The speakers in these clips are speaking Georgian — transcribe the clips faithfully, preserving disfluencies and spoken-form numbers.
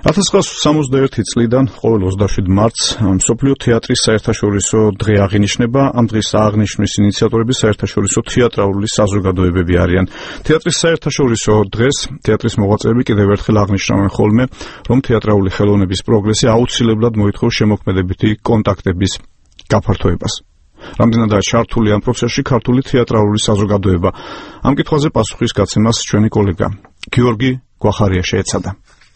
ათას ცხრაასი სამოცდაერთი წლიდან ყოველ ოცდაშვიდ მარტს მსოფლიო თეატრის საერთაშორისო დღე აღინიშნება. ამ დღის აღნიშვნის ინიციატორები საერთაშორისო თეატრალური საზოგადოებები არიან. თეატრის საერთაშორისო დღეს თეატრის მოღვაწეები კიდევ ერთხელ აღნიშნავენ ხოლმე, რომ თეატრალური ხელოვნების პროგრესი აუცილებლად მოითხოვს შემოქმედებითი კონტაქტების გაფართოებას. რამდენადაა ჩართული ამ პროცესში ქართული თეატრალური საზოგადოება. ამ კითხვაზე პასუხის გაცემას ჩვენი კოლეგა გიორგი გვახარია შეეცადა.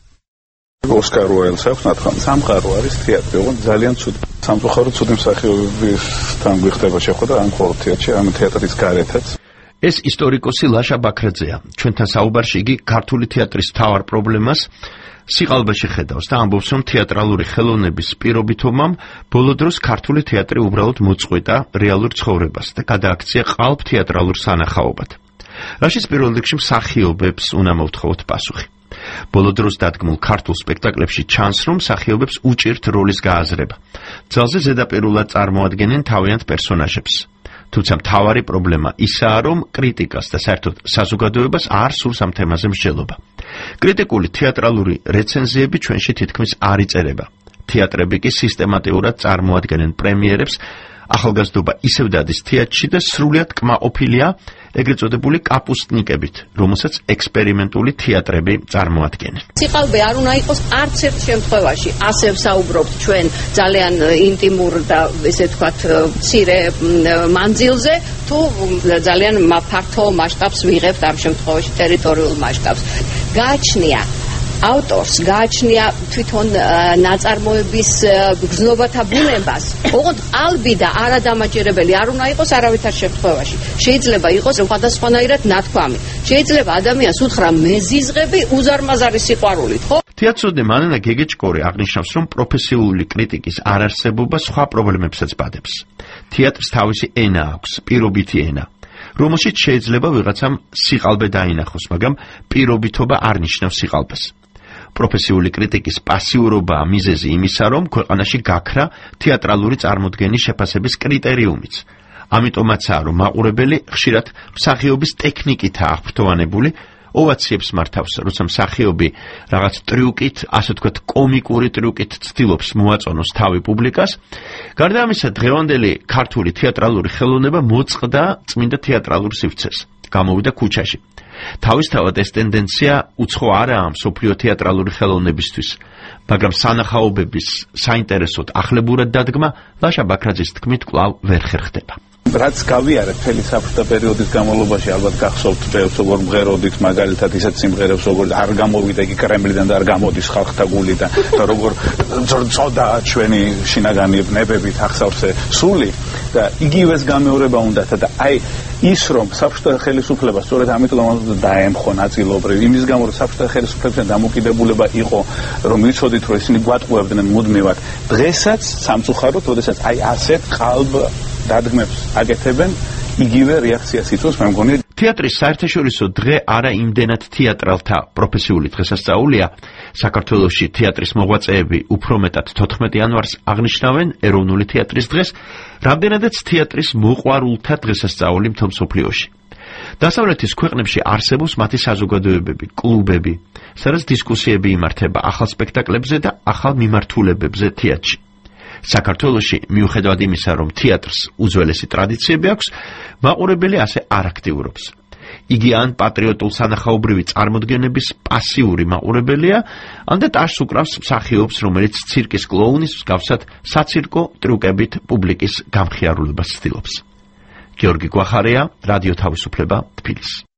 ოსკარ უაილდს აქვს ნათქვამი, სამყარო არის თეატრი, ოღონდ ძალიან ცუდი. სამწუხაროდ ცუდი მსახიობებისთან გვიხდება შეხვედრა ამ მხოლოდ თეატრში, ამ თეატრის გარეთაც. ეს ისტორიკოსი ლაშა ბაქრაძეა. ჩვენთან საუბარში იგი ქართული თეატრის მთავარ პრობლემას სიყალბეში ხედავს და ამბობს, რომ თეატრალური ხელოვნების პირობითობამ ბოლო დროს ქართული თეატრი უბრალოდ მოწყვეტა რეალურ ცხოვრებას და გადააქცია ყალბ თეატრალურ სანახაობად. რაშიც პირველ რიგში მსახიობებს უნდა მოვთხოვოთ პასუხი. ბოლო დროს დადგმულ ქართულ სპექტაკლებში ჩანს, რომ მსახიობებს უჭირთ როლის გააზრება. ძალზე ზედაპირულად წარმოადგენენ თავიანთ პერსონაჟებს. თუმცა მთავარი პრობლემა ისაა, რომ კრიტიკას და საერთოდ საზოგადოებას არ სურს ამ თემაზე მსჯელობა. კრიტიკული თეატრალური რეცენზიები ჩვენში თითქმის არ იწერება. თეატრები კი სისტემატიურად წარმოადგენენ პრემიერებს, ახალგაზრდობა ისევ დადის თეატრში და სრულიად კმაყოფილია ეგრეთ წოდებული კაპუსტნიკებით, რომელსაც ექსპერიმენტული თეატრები წარმოადგენენ. სიყალბე არ უნდა იყოს არც ერთ შემთხვევაში. ასე ვსაუბრობთ ჩვენ ძალიან ინტიმურ და ესე ვთქვათ მცირე მანძილზე, თუ ძალიან ფართო მასშტაბს ვიღებთ ამ შემთხვევაში ტერიტორიულ მასშტაბს. გააჩნია ავტორს, გააჩნია თვითონ ნაწარმოების გრძნობათა ბუნებას. ოღონდ ყალბი და არადამაჯერებელი არ უნდა იყოს არავითარ შემთხვევაში. შეიძლება იყოს სხვადასხვანაირად ნათქვამი. შეიძლება ადამიანს უთხრა მეზიზღები უზარმაზარი სიყვარულით, ხო? თეატროდე მანანა გეგეჭკორი აღნიშნავს, რომ პროფესიული კრიტიკის არარსებობა სხვა პრობლემებსაც ბადებს. თეატრს თავისი ენა აქვს, პირობითი ენა, რომელშიც შეიძლება ვიღაცამ სიყალბე დაინახოს, მაგრამ პირობითობა არ ნიშნავს სიყალბეს. პროფესიული კრიტიკის პასიურობაა მიზეზი იმისა, რომ ქვეყანაში გაქრა თეატრალური წარმოდგენის შეფასების კრიტერიუმიც. ამიტომაცაა, რომ მაყურებელი ხშირად მსახიობის ტექნიკითაა აღფრთოვანებული, ოვაციებს მართავს, როცა მსახიობი რაღაც ტრიუკით, ასე ვთქვათ, კომიკური ტრიუკით ცდილობს მოაწონოს თავი პუბლიკას. გარდა ამისა, დღევანდელი ქართული თეატრალური ხელოვნება მოწყდა წმინდა თეატრალურ სივრცეს, გამოვიდა ქუჩაში. თავისთავად ეს ტენდენცია უცხო არაა მსოფლიო თეატრალური ხელოვნებისთვის, მაგრამ სანახაობების საინტერესოდ ახლებურად დადგმა ლაშა ბაქრაძის თქმით კვლავ ვერ ხერხდება. რაც გავიარეთ მთელი საბჭოთა პერიოდის განმავლობაში, ალბათ გახსოვთ ბევრს, როგორ მღეროდით, მაგალითად ისეთ სიმღერებს, როგორ არ გამოვიდა იგი კრემლიდან და არ გამოდის ხალხთა გულიდან და როგორ წოდა ჩვენი შინაგანი ნებებით ახსავსე სული და იგივეს გამეორება უნდათ და აი ის რომ საბჭოთა ხელისუფლება სწორედ ამიტომ დაემხო ნაწილობრივ იმის გამო რომ საბჭოთა ხელისუფლებასთან დამოკიდებულება იყო, რომ ვიცოდით რომ ისინი გვატყუებდნენ მუდმივად. დღესაც სამწუხაროდ, როდესაც აი ასეთ ყალბ დადგმებს აკეთებენ, იგივე რეაქციას იწვევს, მე მგონი. თეატრის საერთაშორისო დღე არა იმდენად თეატრალთა პროფესიული დღესასწაულია. საქართველოში თეატრის მოღვაწეები უფრო მეტად თოთხმეტი იანვარს აღნიშნავენ ეროვნული თეატრის დღეს, რამდენადაც თეატრის მოყვარულთა დღესასწაული მთელ მსოფლიოში. დასავლეთის ქვეყნებში არსებობს მათი საზოგადოებები, კლუბები, სადაც დისკუსიები იმართება ახალ სპექტაკლებზე და ახალ მიმართულებებზე თეატრში. საქართველოში მიუხედავად იმისა, რომ თეატრს უძველესი ტრადიციები აქვს, მაყურებელი ასე არ აქტიურობს. იგი ან პატრიოტულ სანახაობრივი წარმოდგენების პასიური მაყურებელია, ან და ტაშს უკრავს მსახიობს, რომელიც ცირკის კლოუნის მსგავსად საცირკო ტრიუკებით პუბლიკის გამხიარულებას ცდილობს. გიორგი გვახარია, რადიო თავისუფლება, თბილისი.